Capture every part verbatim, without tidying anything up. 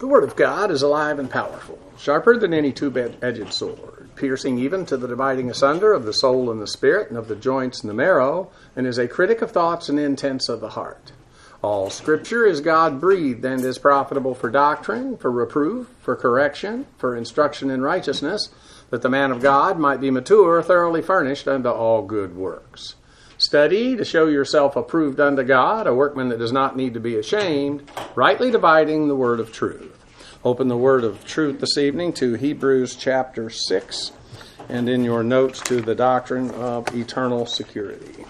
The Word of God is alive and powerful, sharper than any two-edged sword, piercing even to the dividing asunder of the soul and the spirit, and of the joints and the marrow, and is a critic of thoughts and intents of the heart. All Scripture is God-breathed and is profitable for doctrine, for reproof, for correction, for instruction in righteousness, that the man of God might be mature, thoroughly furnished unto all good works. Study to show yourself approved unto God, a workman that does not need to be ashamed, rightly dividing the word of truth. Open the word of truth this evening to Hebrews chapter six, and in your notes to the doctrine of eternal security.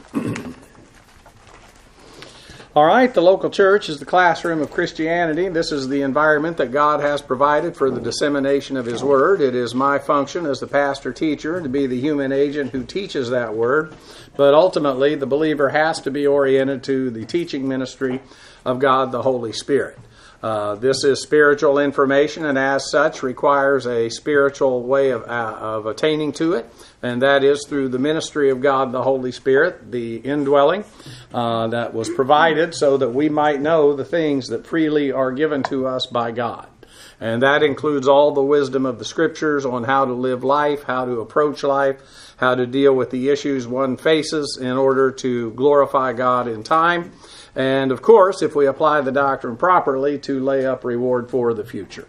All right, the local church is the classroom of Christianity. This is the environment that God has provided for the dissemination of His Word. It is my function as the pastor-teacher to be the human agent who teaches that Word. But ultimately, the believer has to be oriented to the teaching ministry of God the Holy Spirit. Uh, this is spiritual information, and as such requires a spiritual way of, uh, of attaining to it, and that is through the ministry of God the Holy Spirit, the indwelling uh, that was provided so that we might know the things that freely are given to us by God. And that includes all the wisdom of the Scriptures on how to live life, how to approach life, how to deal with the issues one faces in order to glorify God in time. And, of course, if we apply the doctrine properly, to lay up reward for the future.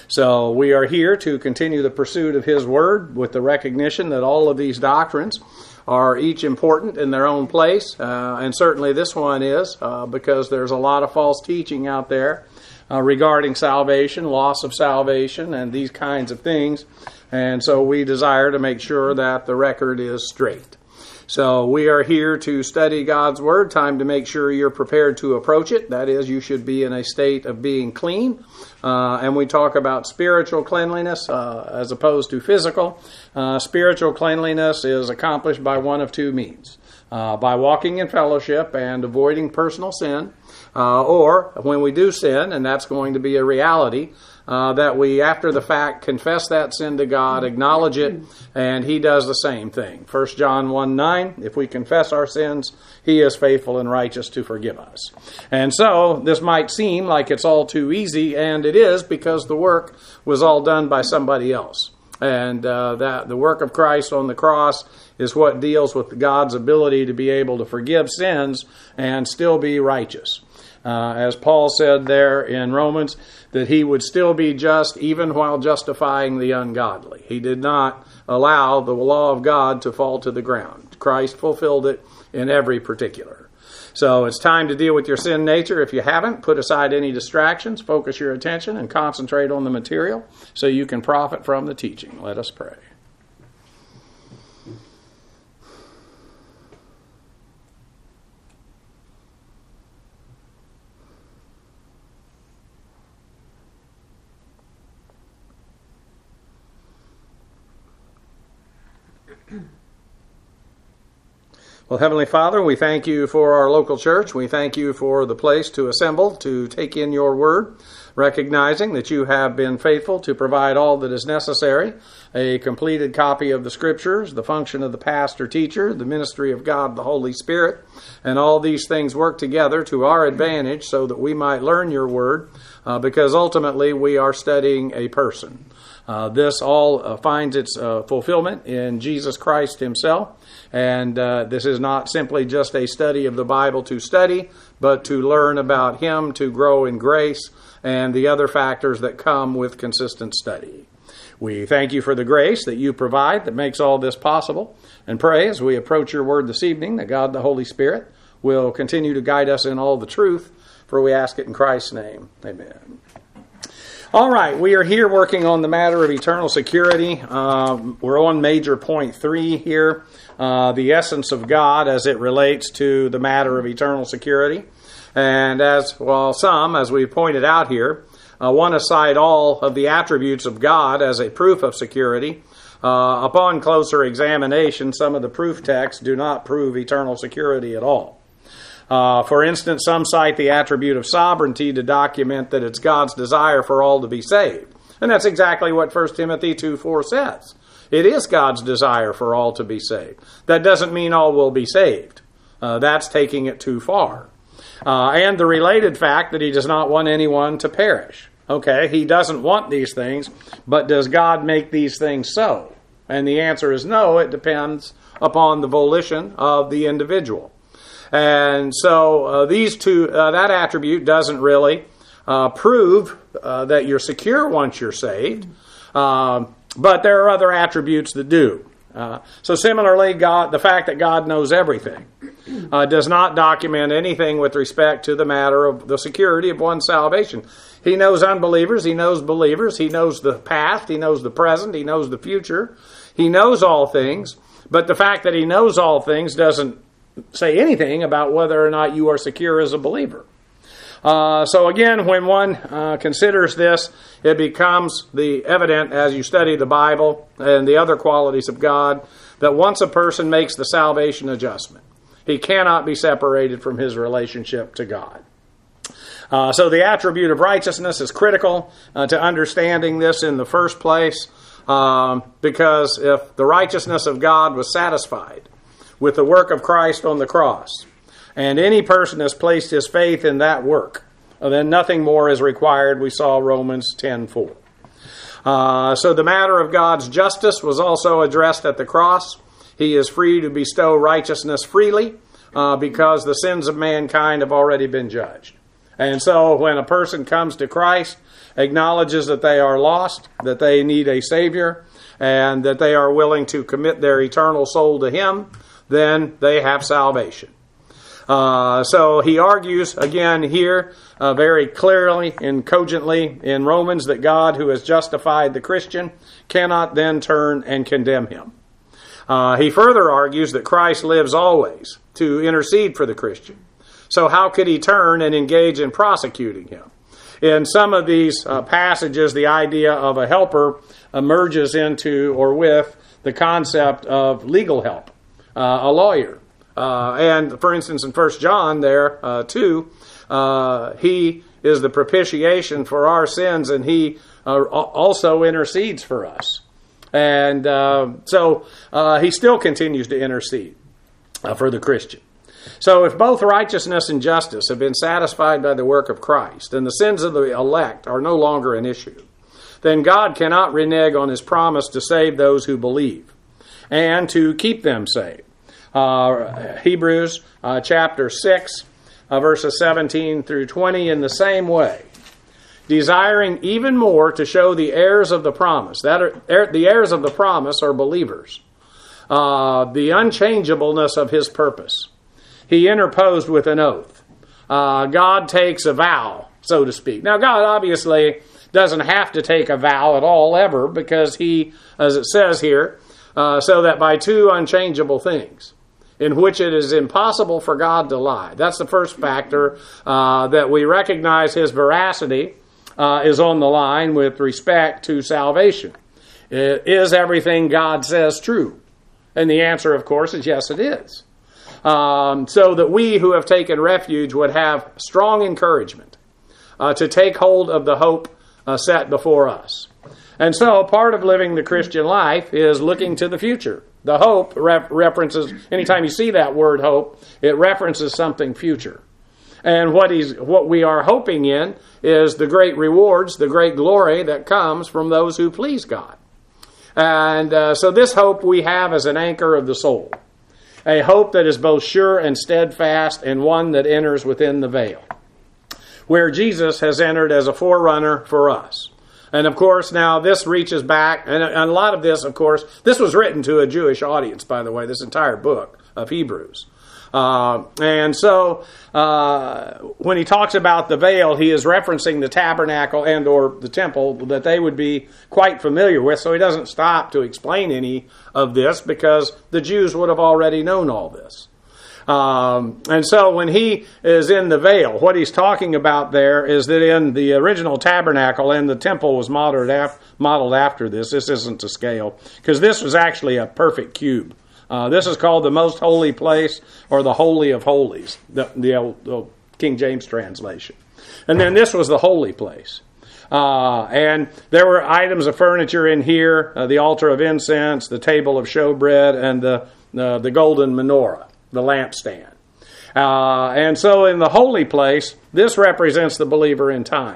So we are here to continue the pursuit of His Word with the recognition that all of these doctrines are each important in their own place. Uh, and certainly this one is, uh, because there's a lot of false teaching out there uh, regarding salvation, loss of salvation, and these kinds of things. And so we desire to make sure that the record is straight. So we are here to study God's Word. Time to make sure you're prepared to approach it. That is, you should be in a state of being clean. Uh, and we talk about spiritual cleanliness uh, as opposed to physical. Uh, spiritual cleanliness is accomplished by one of two means. Uh, by walking in fellowship and avoiding personal sin. Uh, or when we do sin, and that's going to be a reality, Uh, that we, after the fact, confess that sin to God, acknowledge it, and He does the same thing. First John one nine, if we confess our sins, He is faithful and righteous to forgive us. And so, this might seem like it's all too easy, and it is, because the work was all done by somebody else. And uh, that the work of Christ on the cross is what deals with God's ability to be able to forgive sins and still be righteous. Uh, as Paul said there in Romans, that He would still be just even while justifying the ungodly. He did not allow the law of God to fall to the ground. Christ fulfilled it in every particular. So it's time to deal with your sin nature. If you haven't, put aside any distractions, focus your attention, and concentrate on the material so you can profit from the teaching. Let us pray. Well, Heavenly Father, we thank You for our local church. We thank You for the place to assemble, to take in Your Word, recognizing that You have been faithful to provide all that is necessary, a completed copy of the Scriptures, the function of the pastor-teacher, the ministry of God, the Holy Spirit, and all these things work together to our advantage so that we might learn Your Word, uh, because ultimately we are studying a person. Uh, this all uh, finds its uh, fulfillment in Jesus Christ Himself. And uh, this is not simply just a study of the Bible to study, but to learn about Him, to grow in grace, and the other factors that come with consistent study. We thank You for the grace that You provide that makes all this possible, and pray as we approach Your Word this evening that God the Holy Spirit will continue to guide us in all the truth, for we ask it in Christ's name. Amen. All right, we are here working on the matter of eternal security. Um, we're on major point three here, uh, the essence of God as it relates to the matter of eternal security. And as, well, some, as we pointed out here, uh, want to cite all of the attributes of God as a proof of security. Uh, upon closer examination, some of the proof texts do not prove eternal security at all. Uh, for instance, some cite the attribute of sovereignty to document that it's God's desire for all to be saved. And that's exactly what First Timothy two four says. It is God's desire for all to be saved. That doesn't mean all will be saved. Uh, that's taking it too far. Uh, and the related fact that He does not want anyone to perish. Okay, he doesn't want these things, but does God make these things so? And the answer is no, it depends upon the volition of the individual. And so uh, these two, uh, that attribute doesn't really uh, prove uh, that you're secure once you're saved, um, but there are other attributes that do. Uh, so similarly, God, the fact that God knows everything uh, does not document anything with respect to the matter of the security of one's salvation. He knows unbelievers, he knows believers, he knows the past, he knows the present, he knows the future. He knows all things, but the fact that he knows all things doesn't say anything about whether or not you are secure as a believer. Uh, so again, when one uh, considers this, it becomes the evident as you study the Bible and the other qualities of God that once a person makes the salvation adjustment, he cannot be separated from his relationship to God. Uh, so the attribute of righteousness is critical uh, to understanding this in the first place, um, because if the righteousness of God was satisfied with the work of Christ on the cross, and any person has placed his faith in that work, then nothing more is required. We saw Romans ten four. Uh, so the matter of God's justice was also addressed at the cross. He is free to bestow righteousness freely uh, because the sins of mankind have already been judged. And so when a person comes to Christ, acknowledges that they are lost, that they need a Savior, and that they are willing to commit their eternal soul to Him, then they have salvation. Uh, so he argues again here uh, very clearly and cogently in Romans that God, who has justified the Christian, cannot then turn and condemn him. Uh, he further argues that Christ lives always to intercede for the Christian. So how could he turn and engage in prosecuting him? In some of these uh, passages, the idea of a helper emerges into or with the concept of legal help, uh, a lawyer. Uh, and, for instance, in First John there, uh, too, uh, he is the propitiation for our sins, and he uh, also intercedes for us. And uh, so uh, he still continues to intercede uh, for the Christian. So if both righteousness and justice have been satisfied by the work of Christ, and the sins of the elect are no longer an issue, then God cannot renege on His promise to save those who believe and to keep them saved. Uh, Hebrews uh, chapter six, uh, verses seventeen through twenty, in the same way, desiring even more to show the heirs of the promise, that are, er, the heirs of the promise are believers, uh, the unchangeableness of His purpose. He interposed with an oath. Uh, God takes a vow, so to speak. Now, God obviously doesn't have to take a vow at all ever, because He, as it says here, uh, so that by two unchangeable things, in which it is impossible for God to lie. That's the first factor, uh, that we recognize His veracity uh, is on the line with respect to salvation. Is everything God says true? And the answer, of course, is yes, it is. Um, so that we who have taken refuge would have strong encouragement uh, to take hold of the hope uh, set before us. And so part of living the Christian life is looking to the future. The hope ref- references, anytime you see that word hope, it references something future. And what he's, what we are hoping in is the great rewards, the great glory that comes from those who please God. And uh, so this hope we have as an anchor of the soul. A hope that is both sure and steadfast, and one that enters within the veil, where Jesus has entered as a forerunner for us. And of course, now this reaches back, and a lot of this, of course, this was written to a Jewish audience, by the way, this entire book of Hebrews. Uh, and so, uh, when he talks about the veil, he is referencing the tabernacle and or the temple that they would be quite familiar with. So he doesn't stop to explain any of this, because the Jews would have already known all this. Um, and so when he is in the veil, what he's talking about there is that in the original tabernacle, and the temple was modeled, af- modeled after this. This isn't to scale, because this was actually a perfect cube. Uh, this is called the most holy place, or the Holy of Holies, the, the, old, the old King James translation. And then this was the holy place. Uh, and there were items of furniture in here, uh, the altar of incense, the table of showbread, and the, uh, the golden menorah, the lampstand. Uh, and so in the holy place, this represents the believer in time.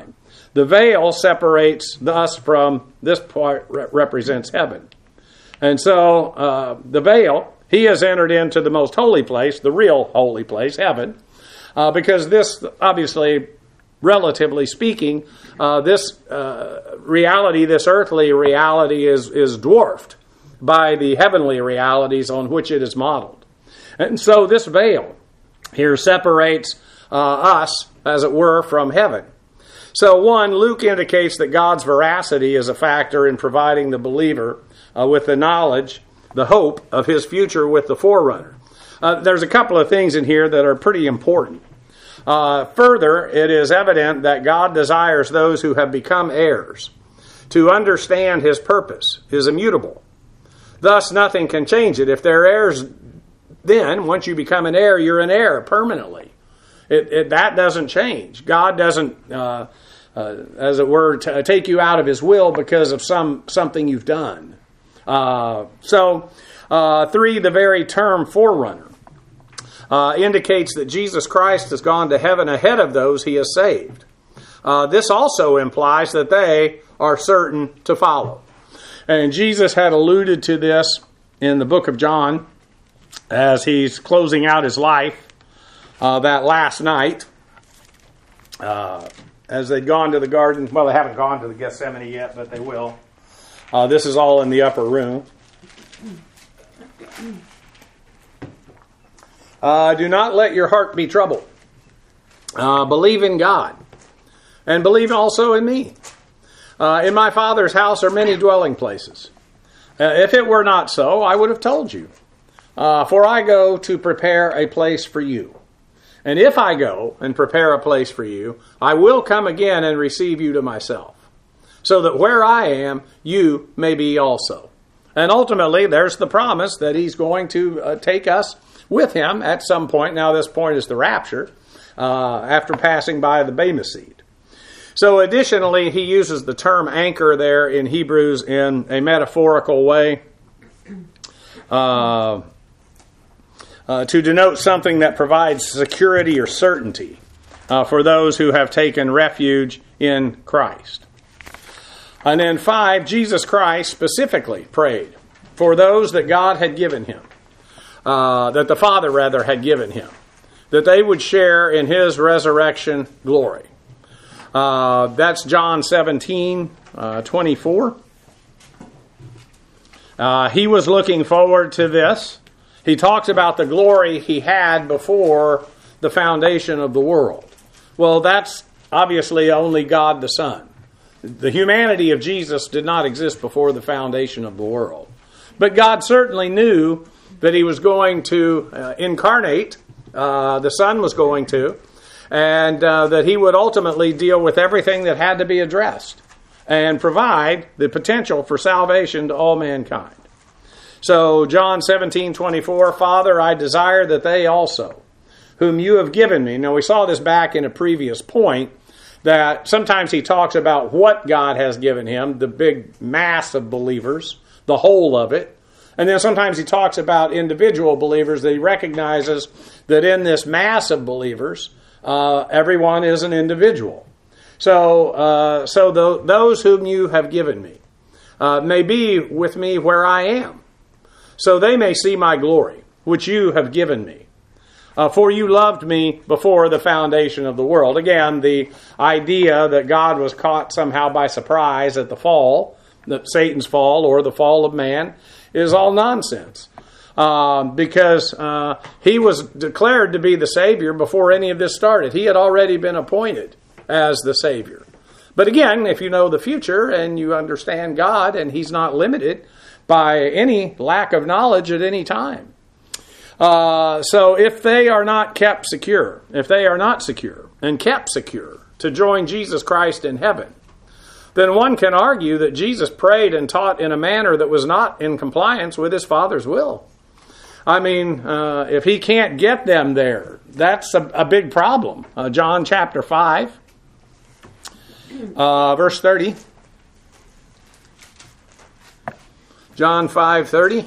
The veil separates us from, this part re- represents heaven. And so uh, the veil, he has entered into the most holy place, the real holy place, heaven, uh, because this, obviously, relatively speaking, uh, this uh, reality, this earthly reality is, is dwarfed by the heavenly realities on which it is modeled. And so this veil here separates uh, us, as it were, from heaven. So one, Luke indicates that God's veracity is a factor in providing the believer uh, with the knowledge, the hope of his future with the forerunner. Uh, there's a couple of things in here that are pretty important. Uh, further, it is evident that God desires those who have become heirs to understand his purpose is immutable. Thus, nothing can change it. If they're heirs, then once you become an heir, you're an heir permanently. It, it, that doesn't change. God doesn't, uh, uh, as it were, t- take you out of his will because of some something you've done. Uh, so, uh, three, the very term forerunner uh, indicates that Jesus Christ has gone to heaven ahead of those he has saved. Uh, this also implies that they are certain to follow. And Jesus had alluded to this in the book of John as he's closing out his life uh, that last night. Uh, as they'd gone to the garden. Well, they haven't gone to the Gethsemane yet, but they will. Uh, this is all in the upper room. Uh, do not let your heart be troubled. Uh, believe in God. And believe also in me. Uh, in my Father's house are many dwelling places. Uh, if it were not so, I would have told you. Uh, for I go to prepare a place for you. And if I go and prepare a place for you, I will come again and receive you to myself, so that where I am, you may be also. And ultimately, there's the promise that he's going to uh, take us with him at some point. Now, this point is the rapture, uh, after passing by the Bema seat. So additionally, he uses the term anchor there in Hebrews in a metaphorical way uh, uh, to denote something that provides security or certainty uh, for those who have taken refuge in Christ. And then five, Jesus Christ specifically prayed for those that God had given him, uh, that the Father rather had given him, that they would share in his resurrection glory. Uh, that's John seventeen, uh, twenty-four. Uh, he was looking forward to this. He talks about the glory he had before the foundation of the world. Well, that's obviously only God the Son. The humanity of Jesus did not exist before the foundation of the world. But God certainly knew that he was going to uh, incarnate, uh, the Son was going to, and uh, that he would ultimately deal with everything that had to be addressed and provide the potential for salvation to all mankind. So John seventeen twenty-four, Father, I desire that they also, whom you have given me. Now we saw this back in a previous point, that sometimes he talks about what God has given him, the big mass of believers, the whole of it. And then sometimes he talks about individual believers, that he recognizes that in this mass of believers, uh, everyone is an individual. So uh, so the, those whom you have given me uh, may be with me where I am, so they may see my glory, which you have given me. Uh, for you loved me before the foundation of the world. Again, the idea that God was caught somehow by surprise at the fall, that Satan's fall or the fall of man, is all nonsense. Um, because uh, he was declared to be the Savior before any of this started. He had already been appointed as the Savior. But again, if you know the future and you understand God, and he's not limited by any lack of knowledge at any time. Uh, so if they are not kept secure, if they are not secure and kept secure to join Jesus Christ in heaven, then one can argue that Jesus prayed and taught in a manner that was not in compliance with his Father's will. I mean, uh, if he can't get them there, that's a, a big problem. Uh, John chapter five, uh, verse thirty. John five thirty.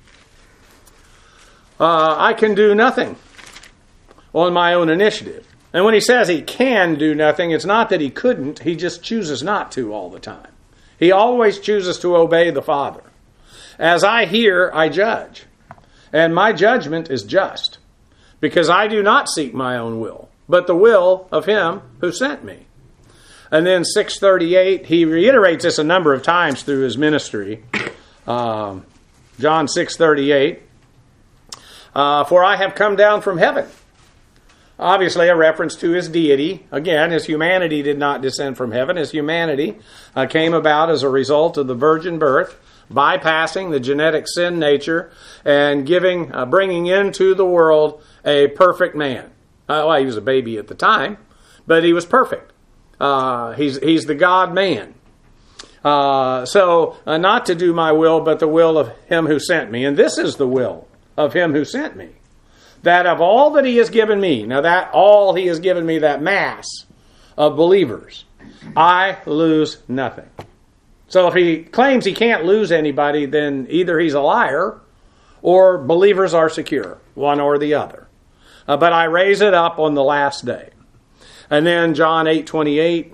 Uh, I can do nothing on my own initiative. And when he says he can do nothing, it's not that he couldn't, he just chooses not to all the time. He always chooses to obey the Father. As I hear, I judge. And my judgment is just, because I do not seek my own will, but the will of him who sent me. And then six thirty-eight, he reiterates this a number of times through his ministry. Um, John six thirty-eight, uh, for I have come down from heaven. Obviously a reference to his deity. Again, his humanity did not descend from heaven. His humanity uh, came about as a result of the virgin birth, bypassing the genetic sin nature and giving, uh, bringing into the world a perfect man. Uh, well, he was a baby at the time, but he was perfect. Uh, he's he's the God-man. Uh, so, uh, not to do my will, but the will of him who sent me. And this is the will of him who sent me, that of all that he has given me, now that all he has given me, that mass of believers, I lose nothing. So if he claims he can't lose anybody, then either he's a liar or believers are secure, one or the other. Uh, but I raise it up on the last day. And then John eight twenty-eight.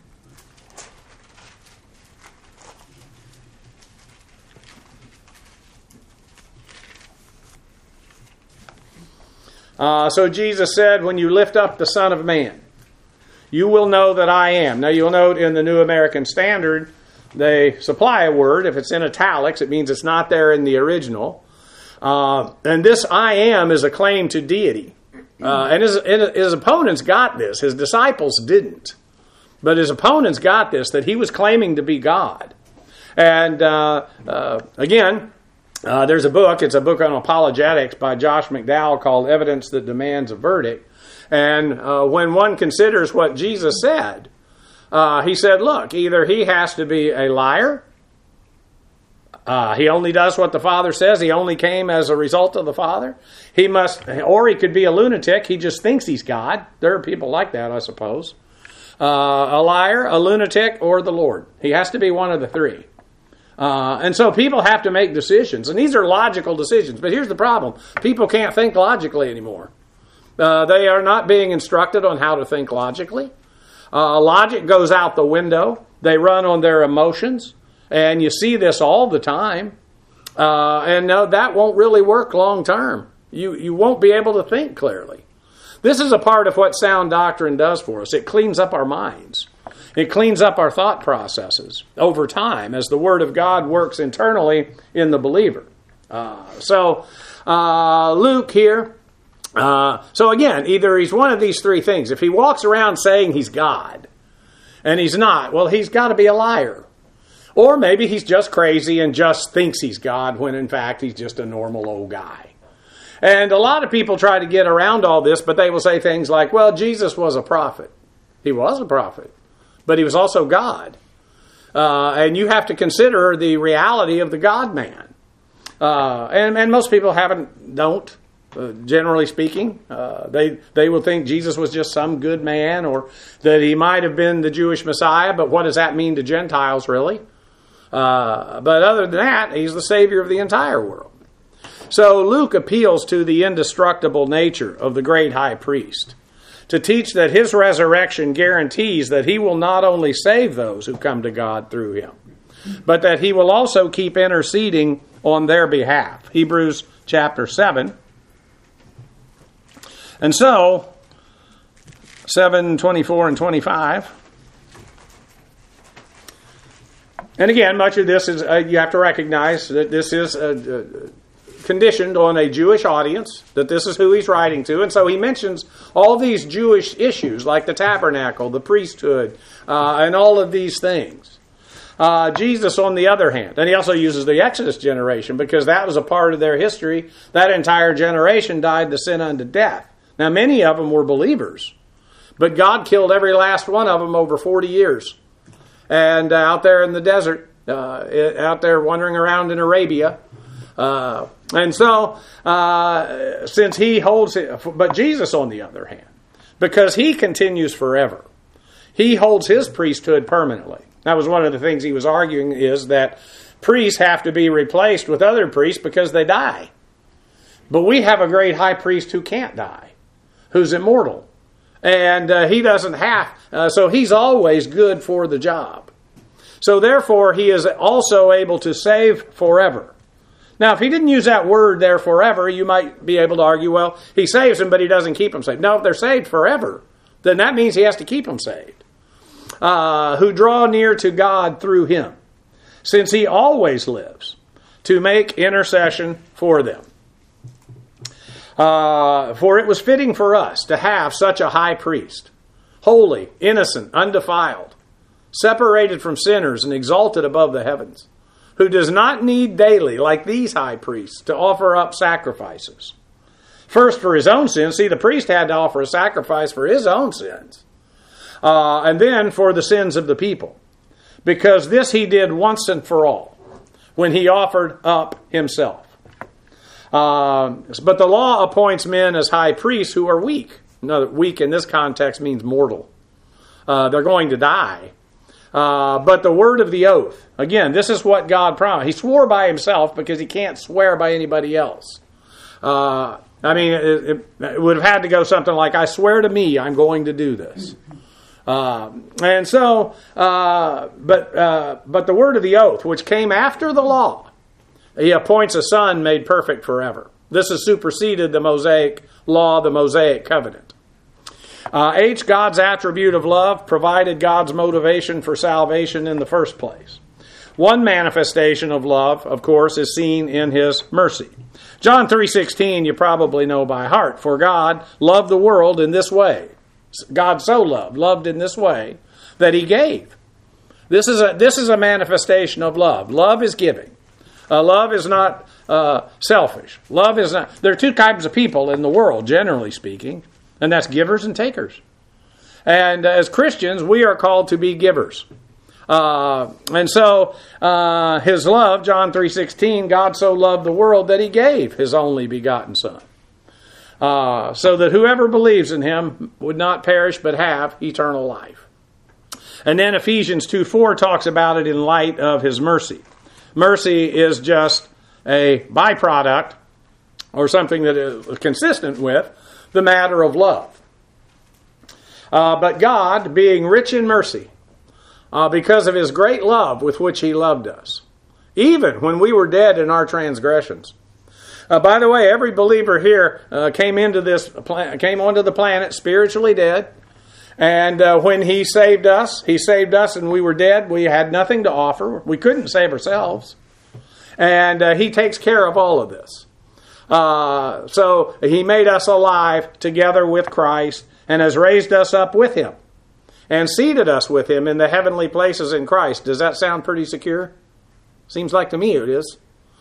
Uh, so Jesus said, when you lift up the Son of Man, you will know that I am. Now you'll note in the New American Standard, they supply a word. If it's in italics, it means it's not there in the original. Uh, and this I am is a claim to deity. Uh, and his, his opponents got this. His disciples didn't. But his opponents got this, that he was claiming to be God. And uh, uh, again, uh, there's a book. It's a book on apologetics by Josh McDowell called Evidence That Demands a Verdict. And uh, when one considers what Jesus said, uh, he said, look, either he has to be a liar, Uh, he only does what the Father says. He only came as a result of the Father. He must, or he could be a lunatic. He just thinks he's God. There are people like that, I suppose. Uh, a liar, a lunatic, or the Lord. He has to be one of the three. Uh, and so people have to make decisions. And these are logical decisions. But here's the problem. People can't think logically anymore. Uh, they are not being instructed on how to think logically. Uh, logic goes out the window. They run on their emotions. And you see this all the time. Uh, and no, that won't really work long term. You, you won't be able to think clearly. This is a part of what sound doctrine does for us. It cleans up our minds. It cleans up our thought processes over time as the Word of God works internally in the believer. Uh, so, uh, Luke here. Uh, so again, either he's one of these three things. If he walks around saying he's God, and he's not, well, he's got to be a liar. Or maybe he's just crazy and just thinks he's God when in fact he's just a normal old guy. And a lot of people try to get around all this, but they will say things like, well, Jesus was a prophet. He was a prophet, but he was also God. Uh, and you have to consider the reality of the God-man. Uh, and, and most people haven't, don't, uh, generally speaking. Uh, they, they will think Jesus was just some good man, or that he might have been the Jewish Messiah, but what does that mean to Gentiles, really? Uh, but other than that, he's the Savior of the entire world. So Luke appeals to the indestructible nature of the great high priest to teach that his resurrection guarantees that he will not only save those who come to God through him, but that he will also keep interceding on their behalf. Hebrews chapter seven. And so, seven, twenty-four and twenty-five. And again, much of this is, uh, you have to recognize that this is uh, uh, conditioned on a Jewish audience, that this is who he's writing to. And so he mentions all these Jewish issues like the tabernacle, the priesthood, uh, and all of these things. Uh, Jesus, on the other hand, and he also uses the Exodus generation because that was a part of their history. That entire generation died the sin unto death. Now, many of them were believers, but God killed every last one of them over forty years. And uh, out there in the desert, uh, out there wandering around in Arabia. Uh, and so, uh, since he holds it, but Jesus on the other hand, because he continues forever, he holds his priesthood permanently. That was one of the things he was arguing, is that priests have to be replaced with other priests because they die. But we have a great high priest who can't die, who's immortal. And uh, he doesn't have, uh, so he's always good for the job. So therefore, he is also able to save forever. Now, if he didn't use that word there, forever, you might be able to argue, well, he saves them, but he doesn't keep them saved. No, if they're saved forever, then that means he has to keep them saved. Uh, who draw near to God through him, since he always lives to make intercession for them. Uh, for it was fitting for us to have such a high priest, holy, innocent, undefiled, separated from sinners and exalted above the heavens, who does not need daily, like these high priests, to offer up sacrifices. First for his own sins. See, the priest had to offer a sacrifice for his own sins. Uh, and then for the sins of the people. Because this he did once and for all, when he offered up himself. Uh, but the law appoints men as high priests who are weak. No, weak in this context means mortal. Uh, they're going to die. Uh, but the word of the oath, again, this is what God promised. He swore by himself because he can't swear by anybody else. Uh, I mean, it, it, it would have had to go something like, I swear to me I'm going to do this. Uh, and so, uh, but uh, but the word of the oath, which came after the law, he appoints a son made perfect forever. This has superseded the Mosaic law, the Mosaic covenant. Uh, H, God's attribute of love provided God's motivation for salvation in the first place. One manifestation of love, of course, is seen in his mercy. John three sixteen, you probably know by heart. For God loved the world in this way. God so loved, loved in this way, that he gave. This is a, this is a manifestation of love. Love is giving. Uh, love is not uh, selfish. Love is not... There are two types of people in the world, generally speaking, and that's givers and takers. And as Christians, we are called to be givers. Uh, and so, uh, his love, John three sixteen, God so loved the world that he gave his only begotten Son. Uh, so that whoever believes in him would not perish but have eternal life. And then Ephesians two four talks about it in light of his mercy. Mercy is just a byproduct or something that is consistent with the matter of love. Uh, but God, being rich in mercy, uh, because of his great love with which he loved us, even when we were dead in our transgressions. Uh, by the way, every believer here uh, came into this plan- came onto the planet spiritually dead. And uh, when he saved us, he saved us and we were dead. We had nothing to offer. We couldn't save ourselves. And uh, he takes care of all of this. Uh, so he made us alive together with Christ and has raised us up with him and seated us with him in the heavenly places in Christ. Does that sound pretty secure? Seems like to me it is.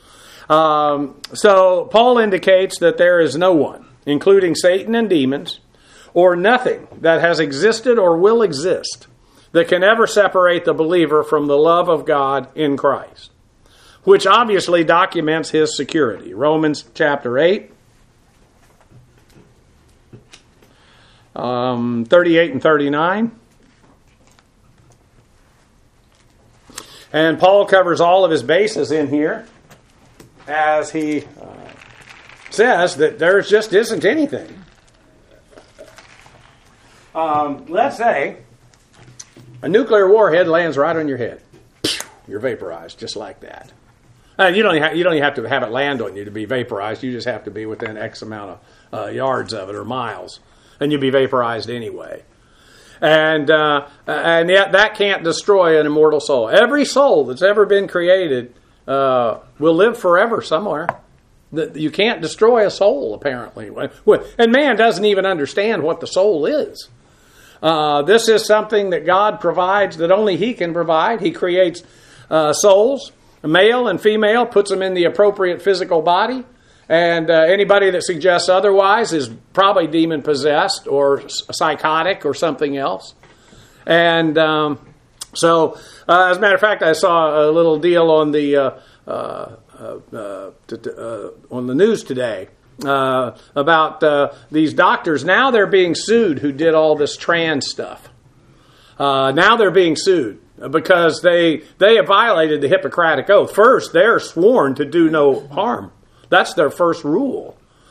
Um, so Paul indicates that there is no one, including Satan and demons, or nothing that has existed or will exist that can ever separate the believer from the love of God in Christ, which obviously documents his security. Romans chapter eight, um, thirty-eight and thirty-nine. And Paul covers all of his bases in here as he uh, says that there just isn't anything. Um, let's say a nuclear warhead lands right on your head. You're vaporized just like that. Uh, you don't have, you don't even have to have it land on you to be vaporized. You just have to be within X amount of uh, yards of it or miles, and you'll be vaporized anyway. And uh, and yet that can't destroy an immortal soul. Every soul that's ever been created uh, will live forever somewhere. You can't destroy a soul, apparently. And man doesn't even understand what the soul is. Uh, this is something that God provides that only he can provide. He creates uh, souls, male and female, puts them in the appropriate physical body. And uh, anybody that suggests otherwise is probably demon-possessed or psychotic or something else. And um, so, uh, as a matter of fact, I saw a little deal on the uh, uh, uh, uh, t- t- uh, on the news today uh, about uh, these doctors. Now they're being sued who did all this trans stuff. Uh, now they're being sued because they they have violated the Hippocratic Oath. First, they're sworn to do no harm. That's their first rule.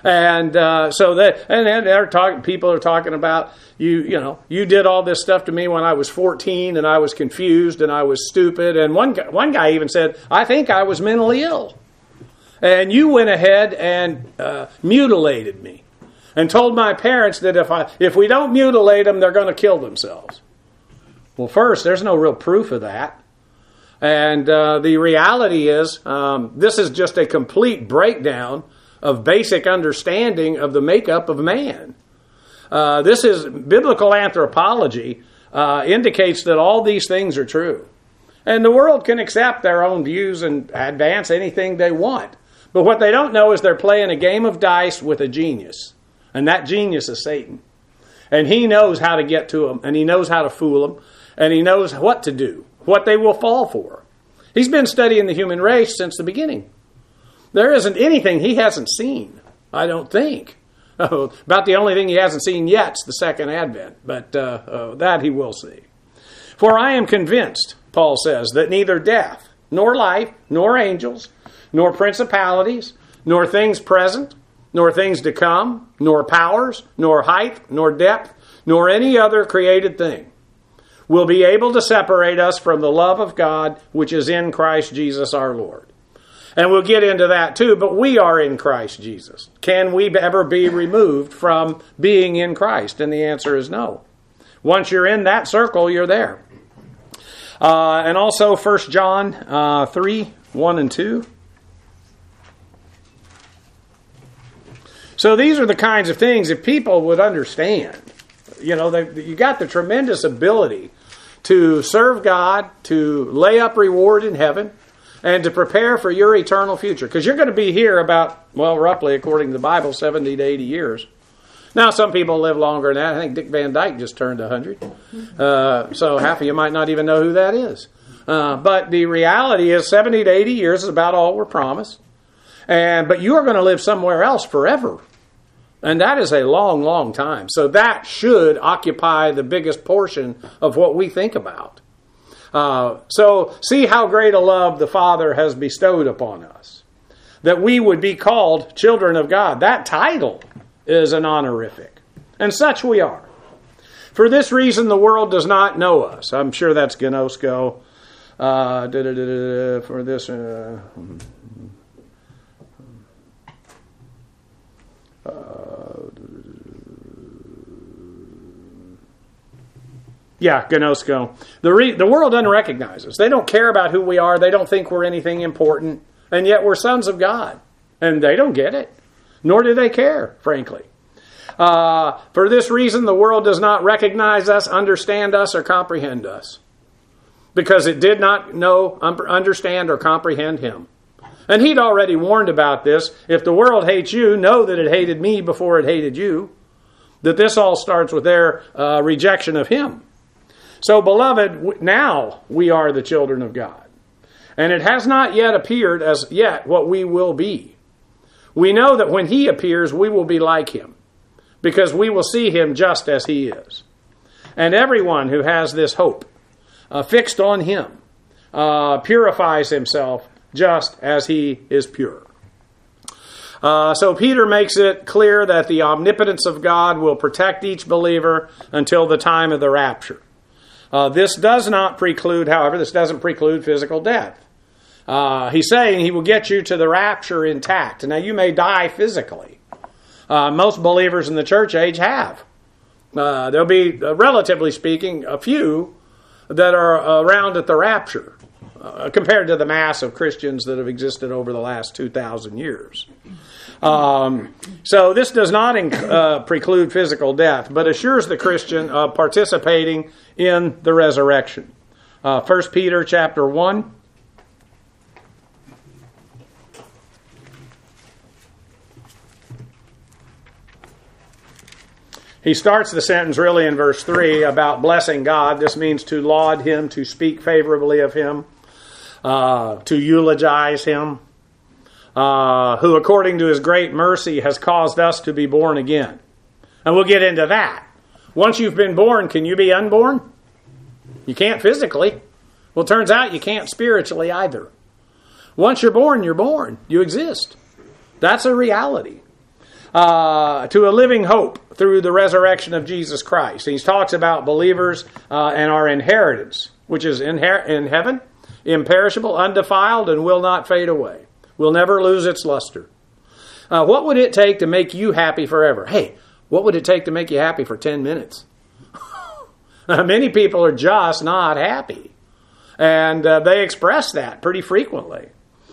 And uh, so that, and then they're talking. People are talking about you. You know, you did all this stuff to me when I was fourteen, and I was confused, and I was stupid. And one guy, one guy even said, "I think I was mentally ill." And you went ahead and uh, mutilated me, and told my parents that if I if we don't mutilate them, they're going to kill themselves. Well, first, there's no real proof of that. And uh, the reality is, um, this is just a complete breakdown of basic understanding of the makeup of man. Uh, this is biblical anthropology uh, indicates that all these things are true. And the world can accept their own views and advance anything they want. But what they don't know is they're playing a game of dice with a genius. And that genius is Satan. And he knows how to get to them, and he knows how to fool them, and he knows what to do, what they will fall for. He's been studying the human race since the beginning. There isn't anything he hasn't seen, I don't think. Oh, about the only thing he hasn't seen yet is the second advent, but uh, uh, that he will see. For I am convinced, Paul says, that neither death, nor life, nor angels, nor principalities, nor things present, nor things to come, nor powers, nor height, nor depth, nor any other created thing will be able to separate us from the love of God which is in Christ Jesus our Lord. And we'll get into that too, but we are in Christ Jesus. Can we ever be removed from being in Christ? And the answer is no. Once you're in that circle, you're there. Uh, and also First John uh, three, one and two. So these are the kinds of things, if people would understand, you know, they, you got the tremendous ability to serve God, to lay up reward in heaven, and to prepare for your eternal future. Because you're going to be here about, well, roughly, according to the Bible, seventy to eighty years. Now, some people live longer than that. I think Dick Van Dyke just turned one hundred. Uh, so half of you might not even know who that is. Uh, but the reality is seventy to eighty years is about all we're promised. And But you are going to live somewhere else forever. And that is a long, long time. So that should occupy the biggest portion of what we think about. Uh, so see how great a love the Father has bestowed upon us, that we would be called children of God. That title is an honorific, and such we are. For this reason, the world does not know us. I'm sure that's gnosko. Uh, da, da, da, da, for this. Uh, uh, Yeah, gnosko. The re- the world doesn't recognize us. They don't care about who we are. They don't think we're anything important. And yet we're sons of God. And they don't get it. Nor do they care, frankly. Uh, for this reason, the world does not recognize us, understand us, or comprehend us. Because it did not know, understand, or comprehend him. And he'd already warned about this. If the world hates you, know that it hated me before it hated you. That this all starts with their uh, rejection of him. So, beloved, now we are the children of God. And it has not yet appeared as yet what we will be. We know that when he appears, we will be like him, because we will see him just as he is. And everyone who has this hope uh, fixed on him uh, purifies himself just as he is pure. Uh, so Peter makes it clear that the omnipotence of God will protect each believer until the time of the rapture. Uh, this does not preclude, however, this doesn't preclude physical death. Uh, he's saying he will get you to the rapture intact. Now, you may die physically. Uh, most believers in the church age have. Uh, there'll be, uh, relatively speaking, a few that are around at the rapture uh, compared to the mass of Christians that have existed over the last two thousand years. Um, so this does not uh, preclude physical death, but assures the Christian of participating in the resurrection. Uh, First Peter chapter one. He starts the sentence really in verse three about blessing God. This means to laud him, to speak favorably of him, uh, to eulogize him. Uh, who according to his great mercy has caused us to be born again. And we'll get into that. Once you've been born, can you be unborn? You can't physically. Well, it turns out you can't spiritually either. Once you're born, you're born. You exist. That's a reality. uh, to a living hope through the resurrection of Jesus Christ. He talks about believers uh, and our inheritance, which is in, her- in heaven, imperishable, undefiled, and will not fade away. Will never lose its luster. Uh, what would it take to make you happy forever? Hey, what would it take to make you happy for ten minutes? Many people are just not happy. And uh, they express that pretty frequently.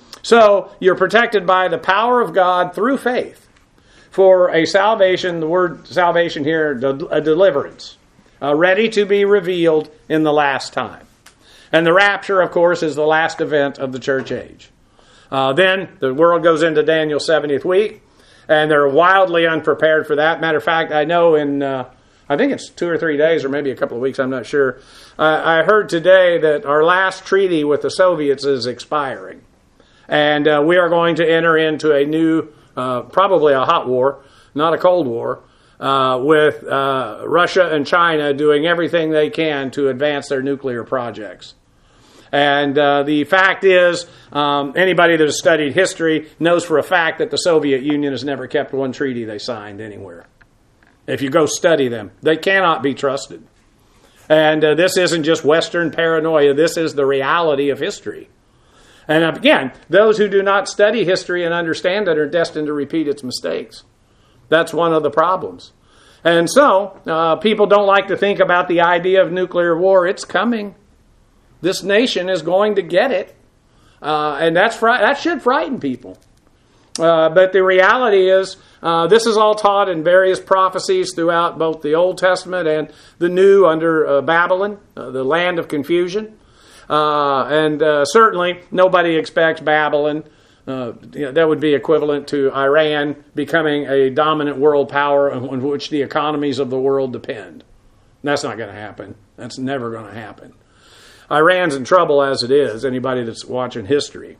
So you're protected by the power of God through faith for a salvation, the word salvation here, a deliverance, uh, ready to be revealed in the last time. And the rapture, of course, is the last event of the church age. Uh, then the world goes into Daniel's seventieth week, and they're wildly unprepared for that. Matter of fact, I know in, uh, I think it's two or three days or maybe a couple of weeks, I'm not sure. Uh, I heard today that our last treaty with the Soviets is expiring. And uh, we are going to enter into a new, uh, probably a hot war, not a cold war, uh, with uh, Russia and China doing everything they can to advance their nuclear projects. And uh, the fact is, um, anybody that has studied history knows for a fact that the Soviet Union has never kept one treaty they signed anywhere. If you go study them, they cannot be trusted. And uh, this isn't just Western paranoia. This is the reality of history. And again, those who do not study history and understand it are destined to repeat its mistakes. That's one of the problems. And so, uh, people don't like to think about the idea of nuclear war. It's coming. This nation is going to get it. Uh, and that's fri- that should frighten people. Uh, but the reality is, uh, this is all taught in various prophecies throughout both the Old Testament and the New under uh, Babylon, uh, the land of confusion. Uh, and uh, certainly nobody expects Babylon. Uh, you know, that would be equivalent to Iran becoming a dominant world power on which the economies of the world depend. That's not going to happen. That's never going to happen. Iran's in trouble as it is, anybody that's watching history.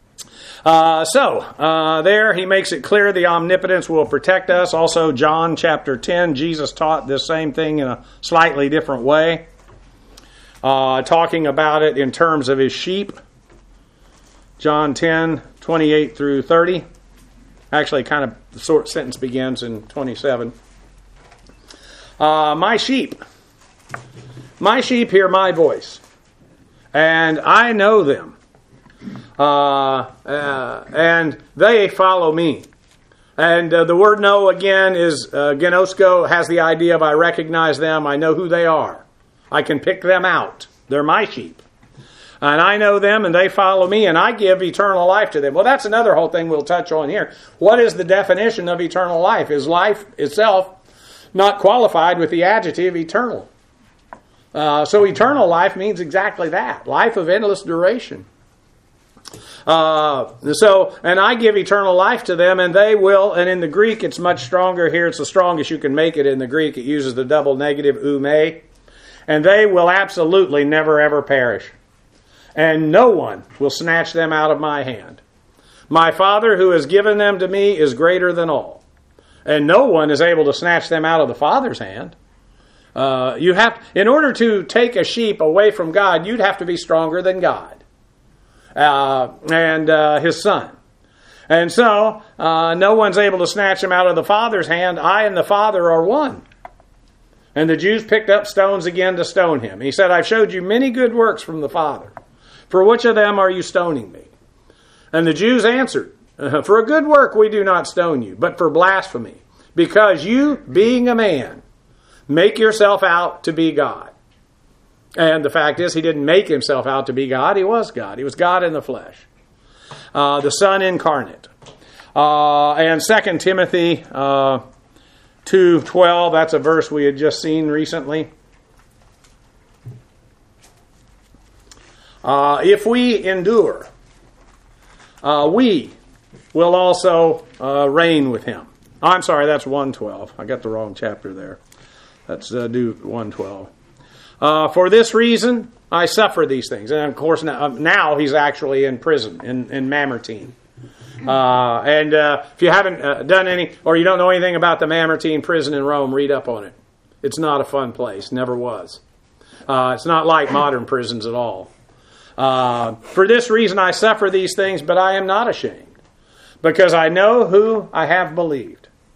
Uh, so, uh, there he makes it clear the omnipotence will protect us. Also, John chapter ten, Jesus taught this same thing in a slightly different way. Uh, talking about it in terms of his sheep. John ten, twenty-eight through thirty. Actually, kind of the sort sentence begins in twenty-seven. Uh, my sheep. My sheep hear my voice, and I know them. Uh, uh, and they follow me. And uh, the word know, again, is uh, genosko, has the idea of I recognize them, I know who they are. I can pick them out. They're my sheep. And I know them and they follow me and I give eternal life to them. Well, that's another whole thing we'll touch on here. What is the definition of eternal life? Is life itself not qualified with the adjective eternal? Uh, so eternal life means exactly that. Life of endless duration. Uh, so, and I give eternal life to them and they will, and in the Greek it's much stronger here. It's the strongest you can make it in the Greek. It uses the double negative ume. And they will absolutely never ever perish. And no one will snatch them out of my hand. My Father who has given them to me is greater than all. And no one is able to snatch them out of the Father's hand. Uh, you have, in order to take a sheep away from God, you'd have to be stronger than God. Uh, and uh, His Son. And so, uh, no one's able to snatch them out of the Father's hand. I and the Father are one. And the Jews picked up stones again to stone him. He said, I've showed you many good works from the Father. For which of them are you stoning me? And the Jews answered, for a good work we do not stone you, but for blasphemy. Because you, being a man, make yourself out to be God. And the fact is, he didn't make himself out to be God. He was God. He was God in the flesh. Uh, the Son incarnate. Uh, and Second Timothy uh, two twelve, that's a verse we had just seen recently. Uh, if we endure, uh, we will also uh, reign with him. Oh, I'm sorry, that's one twelve. I got the wrong chapter there. Let's uh, do one twelve. Uh, for this reason, I suffer these things. And of course, now, now he's actually in prison, in, in Mamertine. Uh, and uh, if you haven't uh, done any, or you don't know anything about the Mamertine prison in Rome, read up on it. It's not a fun place. Never was. Uh, it's not like modern prisons at all. Uh, for this reason, I suffer these things, but I am not ashamed, because I know who I have believed.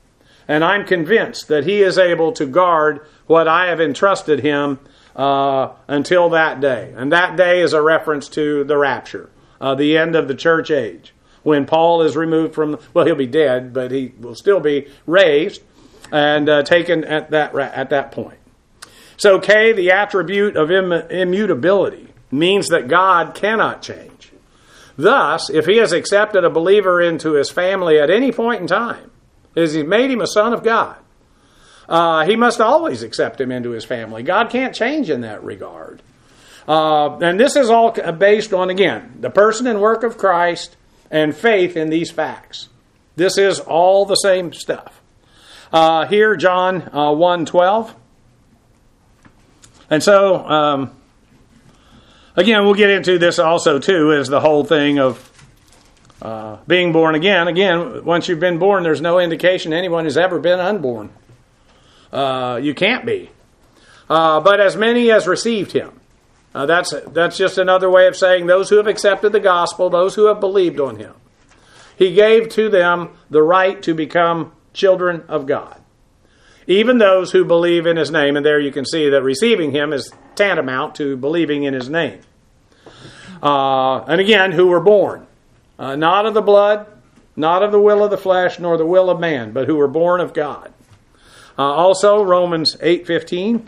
And I'm convinced that he is able to guard what I have entrusted him uh, until that day. And that day is a reference to the rapture, uh, the end of the church age. When Paul is removed from, well, he'll be dead, but he will still be raised and uh, taken at that at that point. So K, the attribute of Im- immutability, means that God cannot change. Thus, if he has accepted a believer into his family at any point in time, as he's made him a son of God, uh, he must always accept him into his family. God can't change in that regard. Uh, and this is all based on, again, the person and work of Christ and faith in these facts. This is all the same stuff. Uh, here, John uh, one twelve. And so, um, again, we'll get into this also, too, as the whole thing of uh, being born again. Again, once you've been born, there's no indication anyone has ever been unborn. Uh, you can't be. Uh, but as many as received him. Uh, that's, that's just another way of saying those who have accepted the gospel, those who have believed on him. He gave to them the right to become children of God. Even those who believe in his name, and there you can see that receiving him is tantamount to believing in his name. Uh, and again, who were born, uh, not of the blood, not of the will of the flesh, nor the will of man, but who were born of God. Uh, also, Romans eight fifteen.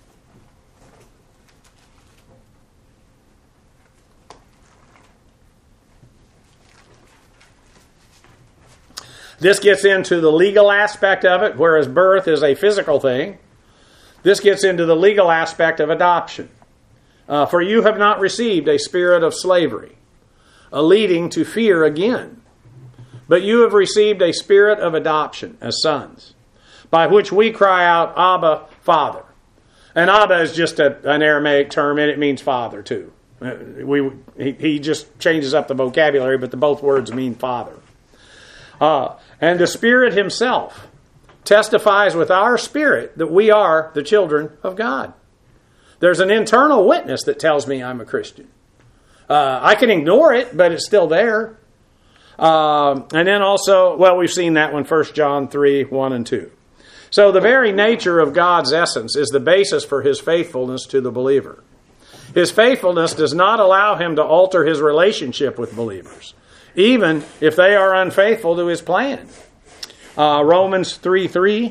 This gets into the legal aspect of it, whereas birth is a physical thing. This gets into the legal aspect of adoption. Uh, For you have not received a spirit of slavery, a leading to fear again, but you have received a spirit of adoption as sons, by which we cry out, Abba, Father. And Abba is just a, an Aramaic term, and it means father too. Uh, we he, he just changes up the vocabulary, but the both words mean father. Uh, and the Spirit himself testifies with our spirit that we are the children of God. There's an internal witness that tells me I'm a Christian. Uh, I can ignore it, but it's still there. Uh, and then also, well, we've seen that one, First John three, one and two. So the very nature of God's essence is the basis for his faithfulness to the believer. His faithfulness does not allow him to alter his relationship with believers, even if they are unfaithful to his plan. Uh, Romans three three.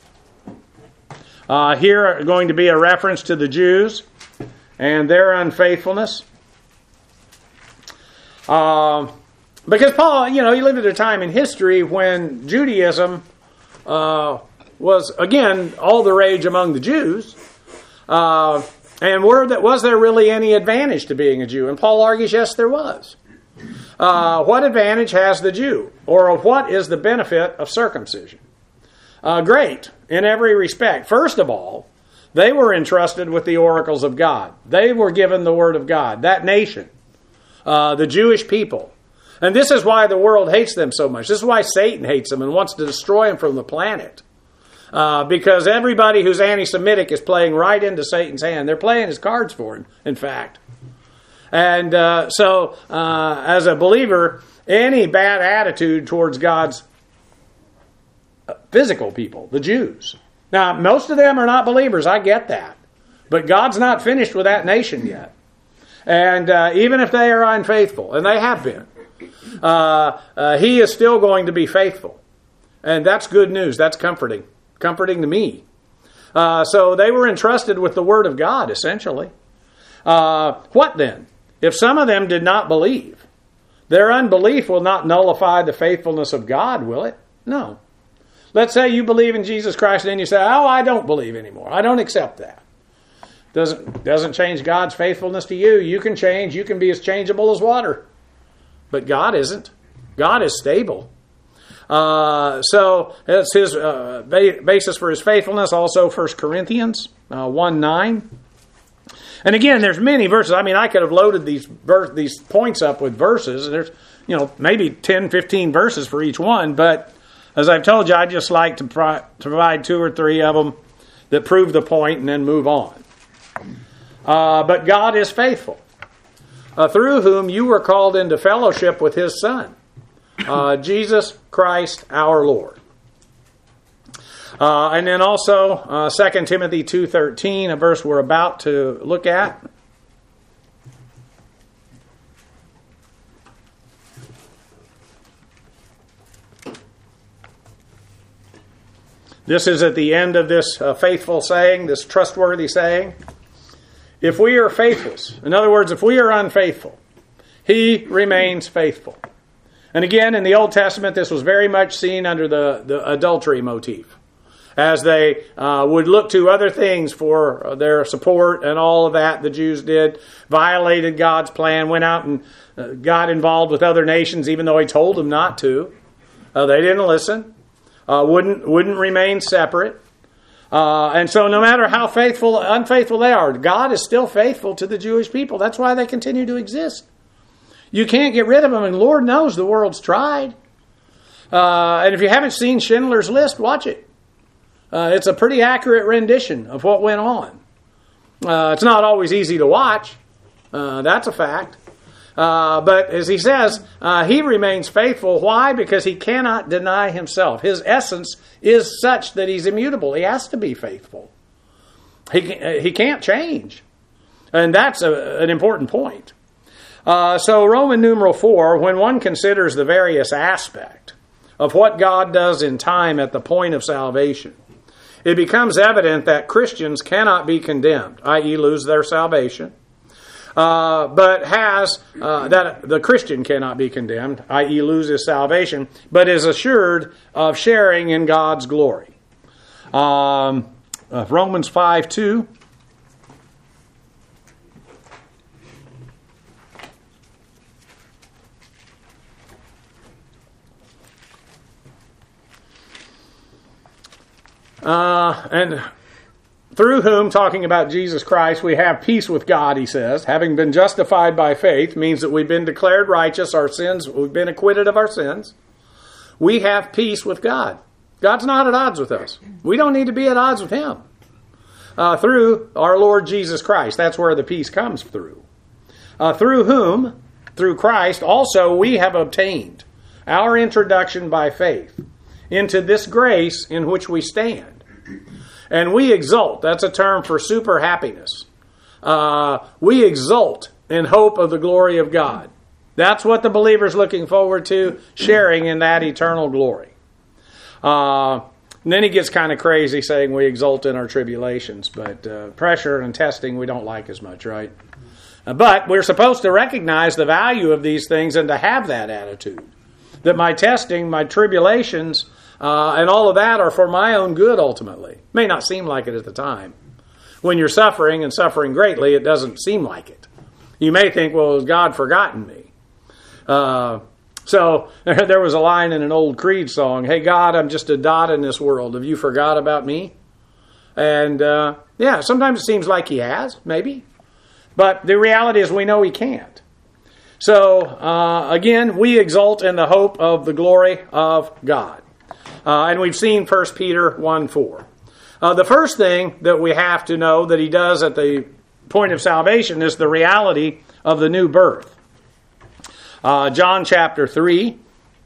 Uh, here are going to be a reference to the Jews and their unfaithfulness. Uh, because Paul, you know, he lived at a time in history when Judaism uh, was, again, all the rage among the Jews. Uh, and were that, was there really any advantage to being a Jew? And Paul argues, yes, there was. Uh, what advantage has the Jew? Or what is the benefit of circumcision? Uh, great, in every respect. First of all, they were entrusted with the oracles of God. They were given the word of God. That nation, uh, the Jewish people. And this is why the world hates them so much. This is why Satan hates them and wants to destroy them from the planet. Uh, because everybody who's anti-Semitic is playing right into Satan's hand. They're playing his cards for him, in fact. And uh, so, uh, as a believer, any bad attitude towards God's physical people, the Jews. Now, most of them are not believers, I get that. But God's not finished with that nation yet. And uh, even if they are unfaithful, and they have been, uh, uh, he is still going to be faithful. And that's good news. That's comforting. Comforting to me. Uh, so they were entrusted with the word of God, essentially. Uh, what then? If some of them did not believe, their unbelief will not nullify the faithfulness of God, will it? No. Let's say you believe in Jesus Christ and then you say, oh, I don't believe anymore. I don't accept that. Doesn't, doesn't change God's faithfulness to you. You can change. You can be as changeable as water. But God isn't. God is stable. Uh, so that's his uh, basis for his faithfulness. Also, First Corinthians uh, one nine. And again, there's many verses. I mean, I could have loaded these ver- these points up with verses. There's, you know, maybe ten, fifteen verses for each one. But as I've told you, I just like to, pro- to provide two or three of them that prove the point and then move on. Uh, but God is faithful, uh, through whom you were called into fellowship with his Son, uh, Jesus Christ our Lord. Uh, and then also uh, Second Timothy two thirteen, a verse we're about to look at. This is at the end of this uh, faithful saying, this trustworthy saying. If we are faithless, in other words, if we are unfaithful, He remains faithful. And again, in the Old Testament, this was very much seen under the, the adultery motif, as they uh, would look to other things for their support and all of that. The Jews did, violated God's plan, went out and uh, got involved with other nations, even though He told them not to. Uh, they didn't listen. Uh, wouldn't wouldn't remain separate. Uh, and so no matter how faithful, unfaithful they are, God is still faithful to the Jewish people. That's why they continue to exist. You can't get rid of them, and Lord knows the world's tried. Uh, and if you haven't seen Schindler's List, watch it. Uh, it's a pretty accurate rendition of what went on. Uh, it's not always easy to watch. Uh, that's a fact. Uh, but as he says, uh, he remains faithful. Why? Because he cannot deny himself. His essence is such that he's immutable. He has to be faithful. He, he can't change. And that's a, an important point. Uh, so Roman numeral four, when one considers the various aspect of what God does in time at the point of salvation, it becomes evident that Christians cannot be condemned, that is lose their salvation. Uh, but has, uh, that the Christian cannot be condemned, that is lose his salvation, but is assured of sharing in God's glory. Um, uh, Romans five two. Uh, and through whom, talking about Jesus Christ, we have peace with God, he says. Having been justified by faith means that we've been declared righteous, our sins, we've been acquitted of our sins. We have peace with God. God's not at odds with us. We don't need to be at odds with Him. Uh, through our Lord Jesus Christ. That's where the peace comes through. Uh, through whom, through Christ, also we have obtained our introduction by faith into this grace in which we stand. And we exult. That's a term for super happiness. Uh, we exult in hope of the glory of God. That's what the believer's looking forward to, sharing in that eternal glory. Uh, and then he gets kind of crazy saying we exult in our tribulations. But uh, pressure and testing we don't like as much, right? Uh, but we're supposed to recognize the value of these things and to have that attitude. That my testing, my tribulations, Uh, and all of that are for my own good ultimately. May not seem like it at the time. When you're suffering and suffering greatly, it doesn't seem like it. You may think, well, has God forgotten me? Uh, so there was a line in an old Creed song, hey God, I'm just a dot in this world. Have you forgot about me? And uh, yeah, sometimes it seems like He has, maybe. But the reality is we know He can't. So uh, again, we exult in the hope of the glory of God. Uh, and we've seen First Peter one four. Uh, the first thing that we have to know that He does at the point of salvation is the reality of the new birth. Uh, John chapter three.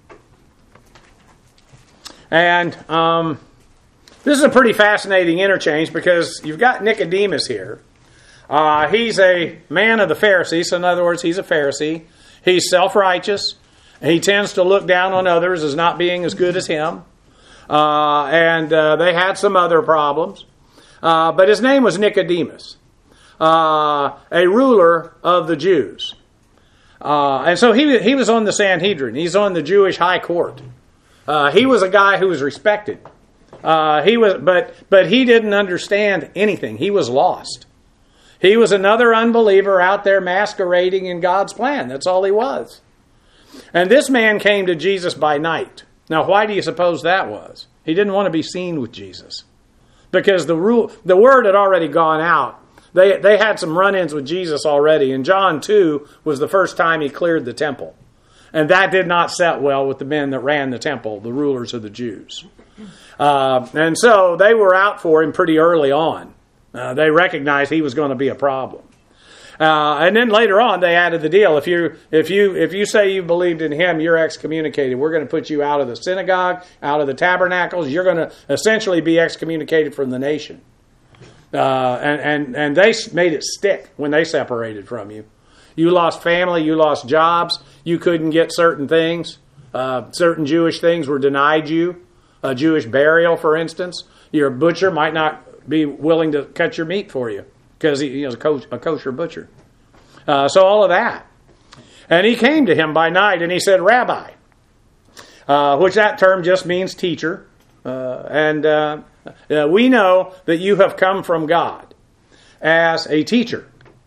And um, this is a pretty fascinating interchange because you've got Nicodemus here. Uh, he's a man of the Pharisees. So in other words, he's a Pharisee. He's self-righteous. He tends to look down on others as not being as good as him. Uh, and uh, they had some other problems. Uh, but his name was Nicodemus, uh, a ruler of the Jews. Uh, and so he, he was on the Sanhedrin. He's on the Jewish high court. Uh, he was a guy who was respected. Uh, he was, but, but he didn't understand anything. He was lost. He was another unbeliever out there masquerading in God's plan. That's all he was. And this man came to Jesus by night. Now, why do you suppose that was? He didn't want to be seen with Jesus. Because the rule, the word had already gone out. They, they had some run-ins with Jesus already. And John two was the first time He cleared the temple. And that did not set well with the men that ran the temple, the rulers of the Jews. Uh, and so they were out for Him pretty early on. Uh, they recognized He was going to be a problem. Uh, and then later on, they added the deal. If you if you if you say you believed in him, you're excommunicated. We're going to put you out of the synagogue, out of the tabernacles. You're going to essentially be excommunicated from the nation. Uh, and and and they made it stick when they separated from you. You lost family. You lost jobs. You couldn't get certain things. Uh, certain Jewish things were denied you. A Jewish burial, for instance. Your butcher might not be willing to cut your meat for you, because he is a kosher butcher. Uh, so all of that. And he came to him by night and he said, Rabbi, uh, which that term just means teacher. Uh, and uh, uh, we know that you have come from God as a teacher.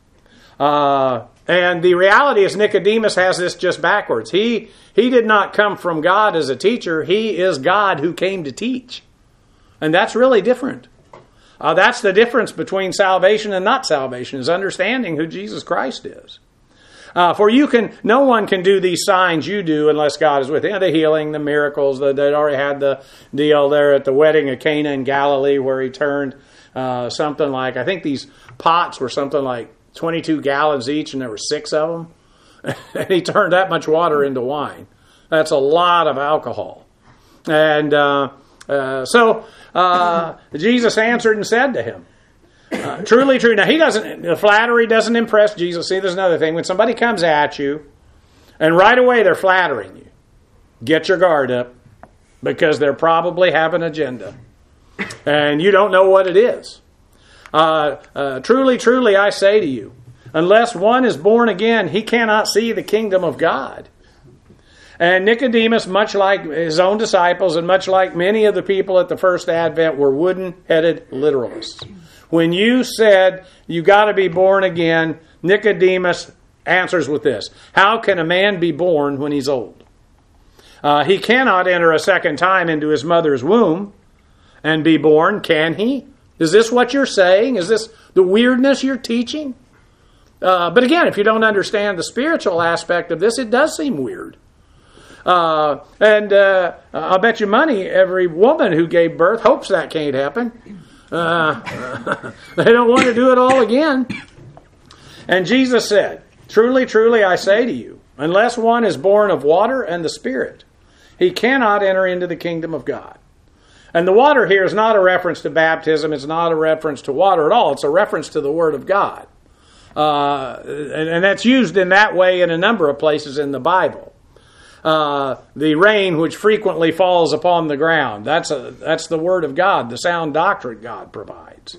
Uh, and the reality is Nicodemus has this just backwards. He, he did not come from God as a teacher. He is God who came to teach. And that's really different. Uh, that's the difference between salvation and not salvation, is understanding who Jesus Christ is. Uh, for you can, no one can do these signs you do unless God is with you. You know, the healing, the miracles. The, they already had the deal there at the wedding of Cana in Galilee, where he turned uh, something like, I think these pots were something like twenty-two gallons each, and there were six of them. And he turned that much water into wine. That's a lot of alcohol. And uh, uh, so uh, Jesus answered and said to him, Uh, truly, true. Now, he doesn't, the flattery doesn't impress Jesus. See, there's another thing. When somebody comes at you, and right away they're flattering you, get your guard up, because they're probably have an agenda. And you don't know what it is. Uh, uh, truly, truly, I say to you, unless one is born again, he cannot see the kingdom of God. And Nicodemus, much like his own disciples, and much like many of the people at the first advent, were wooden-headed literalists. When you said you got to be born again, Nicodemus answers with this: how can a man be born when he's old? Uh, he cannot enter a second time into his mother's womb and be born, can he? Is this what you're saying? Is this the weirdness you're teaching? Uh, but again, if you don't understand the spiritual aspect of this, it does seem weird. Uh, and uh, I'll bet you money every woman who gave birth hopes that can't happen. Uh, they don't want to do it all again. And Jesus said, truly, truly, I say to you, unless one is born of water and the Spirit, he cannot enter into the kingdom of God. And the water here is not a reference to baptism. It's not a reference to water at all. It's a reference to the Word of God. Uh, and, and that's used in that way in a number of places in the Bible. Uh, the rain which frequently falls upon the ground. That's a, that's the Word of God, the sound doctrine God provides.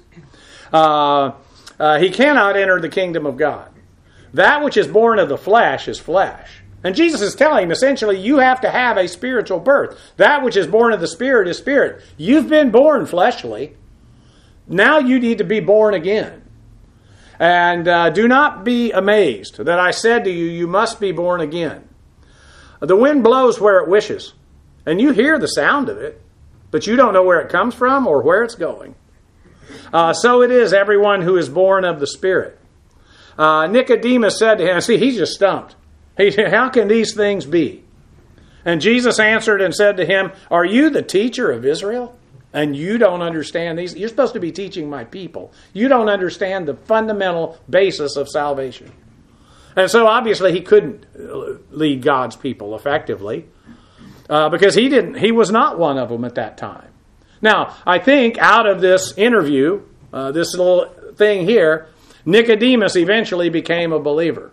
Uh, uh, he cannot enter the kingdom of God. That which is born of the flesh is flesh. And Jesus is telling him, essentially, you have to have a spiritual birth. That which is born of the Spirit is spirit. You've been born fleshly. Now you need to be born again. And uh, do not be amazed that I said to you, you must be born again. The wind blows where it wishes, and you hear the sound of it, but you don't know where it comes from or where it's going. Uh, so it is everyone who is born of the Spirit. Uh, Nicodemus said to him, see, he's just stumped. He said, how can these things be? And Jesus answered and said to him, are you the teacher of Israel? And you don't understand these? You're supposed to be teaching my people. You don't understand the fundamental basis of salvation. And so obviously he couldn't lead God's people effectively uh, because he didn't. He was not one of them at that time. Now, I think out of this interview, uh, this little thing here, Nicodemus eventually became a believer.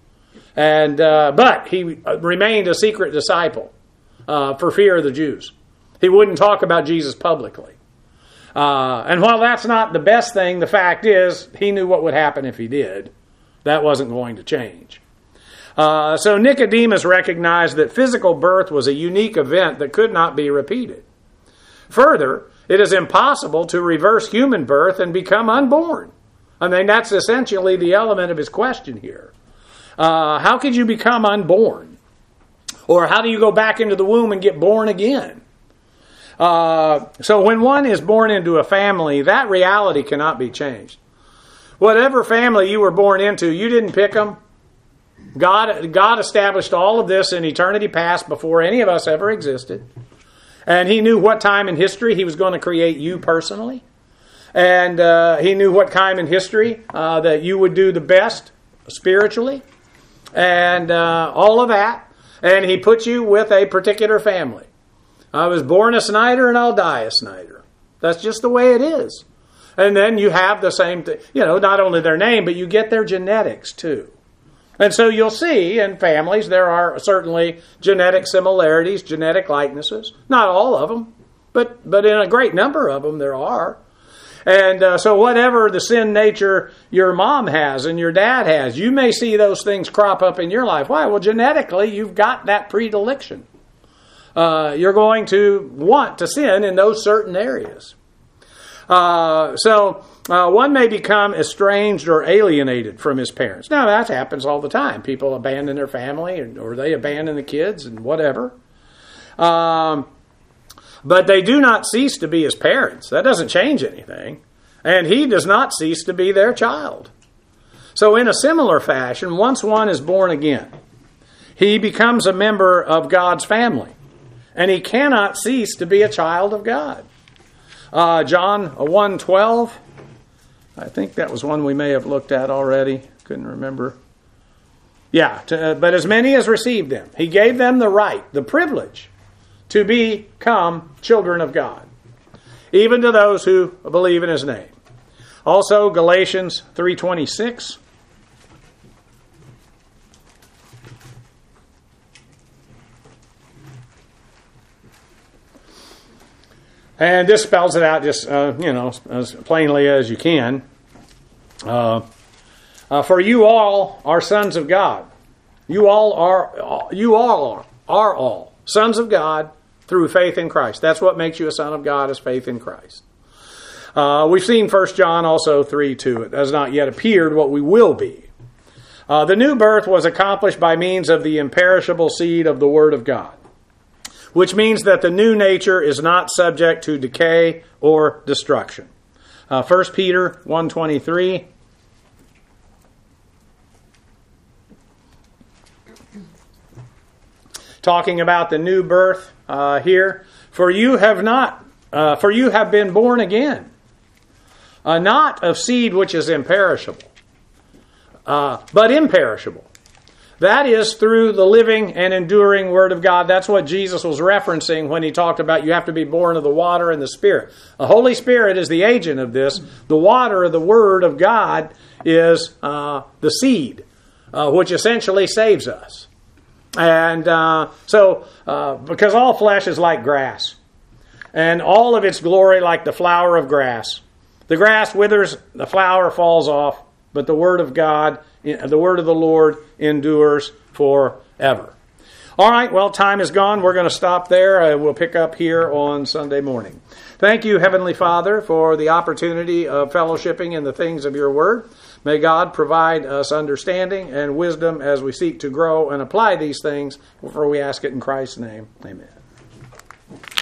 And uh, but he remained a secret disciple uh, for fear of the Jews. He wouldn't talk about Jesus publicly. Uh, and while that's not the best thing, the fact is he knew what would happen if he did. That wasn't going to change. Uh, so Nicodemus recognized that physical birth was a unique event that could not be repeated. Further, it is impossible to reverse human birth and become unborn. I mean, that's essentially the element of his question here. Uh, how could you become unborn? Or how do you go back into the womb and get born again? Uh, so when one is born into a family, that reality cannot be changed. Whatever family you were born into, you didn't pick them. God, God established all of this in eternity past before any of us ever existed. And he knew what time in history he was going to create you personally. And uh, he knew what time in history uh, that you would do the best spiritually, and uh, all of that. And He puts you with a particular family. I was born a Snyder and I'll die a Snyder. That's just the way it is. And then you have the same thing, you know, not only their name, but you get their genetics too. And so you'll see in families there are certainly genetic similarities, genetic likenesses. Not all of them, but, but in a great number of them there are. And uh, so whatever the sin nature your mom has and your dad has, you may see those things crop up in your life. Why? Well, genetically, you've got that predilection. Uh, you're going to want to sin in those certain areas. Uh, so uh, one may become estranged or alienated from his parents. Now, that happens all the time. People abandon their family or, or they abandon the kids and whatever. Um But they do not cease to be his parents. That doesn't change anything. And he does not cease to be their child. So in a similar fashion, once one is born again, he becomes a member of God's family. And he cannot cease to be a child of God. Uh, John one twelve, I think that was one we may have looked at already. Couldn't remember. Yeah, to, uh, but as many as received them, he gave them the right, the privilege, to become children of God, even to those who believe in his name. Also, Galatians three twenty-six. And this spells it out just, uh, you know, as plainly as you can. Uh, uh, For you all are sons of God. You all are, you all are, are all sons of God, through faith in Christ. That's what makes you a son of God, is faith in Christ. Uh, we've seen First John also three two. It has not yet appeared what we will be. Uh, the new birth was accomplished by means of the imperishable seed of the Word of God, which means that the new nature is not subject to decay or destruction. Uh, First Peter one twenty-three. Talking about the new birth uh, here. For you have not, uh, for you have been born again, uh, not of seed which is imperishable, uh, but imperishable. That is through the living and enduring Word of God. That's what Jesus was referencing when he talked about you have to be born of the water and the Spirit. The Holy Spirit is the agent of this. The water of the Word of God is uh, the seed, uh, which essentially saves us. And uh, so, uh, because all flesh is like grass, and all of its glory like the flower of grass. The grass withers, the flower falls off, but the word of God, the word of the Lord endures forever. All right, well, time is gone. We're going to stop there. Uh, we'll pick up here on Sunday morning. Thank you, Heavenly Father, for the opportunity of fellowshipping in the things of your word. May God provide us understanding and wisdom as we seek to grow and apply these things, for we ask it in Christ's name. Amen.